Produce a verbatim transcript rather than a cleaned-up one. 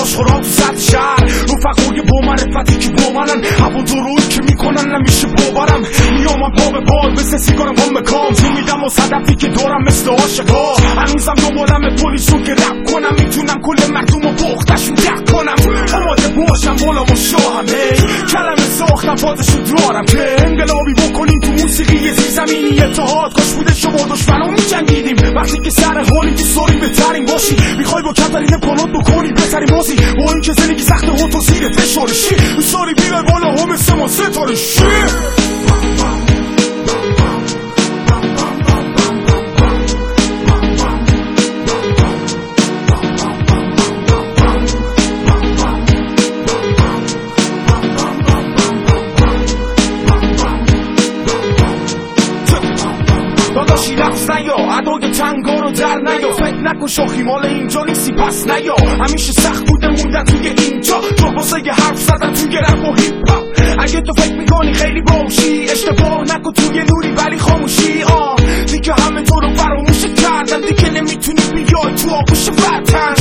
آشغالان تو سطح شهر، رفقای با معرفتی که با منن، همون دروی که میکنن نمیشه باورم. میامم پا به پاد مثل سیگارم هم مکام، جو میدم از هدفی که دارم مثل عاشقا. هنوزم دنبالم پلیسون که رپ کنم، میتونم کل مردم و بختشون دق کنم. آماده باشم بالام و شاهم، هی کلمه ساختم فازشو دارم که انقلابی بکنیم تو موسیقی زیرزمینی. اتحاد کاش بوده شما دشمنو میجنگیدیم، وقتی که سر حالی که ساری بهترین باشی. میخوای با کمترین امکانات بکنی بهترین بازی، با اینکه زندگی سخته و تو زیر فشارشی. ساری بیای بالا هم مثل ما ستارشی. داداشی لفظ نیا، ادای تنگا رو در نیا. فکر نکن شوخی مال اینجا نیستی پس نیا. همیشه سخت بوده موندن توی اینجا، تو واسه یه حرف زدن توی رپ و هیپ هاپ. اگه تو فکر میکنی خیلی باهوشی، اشتباه نکن توی نوری ولی خاموشی. آه دیگه همه تو رو فراموش کردن، دیگه نمیتونی بیای تو آغوش وطن.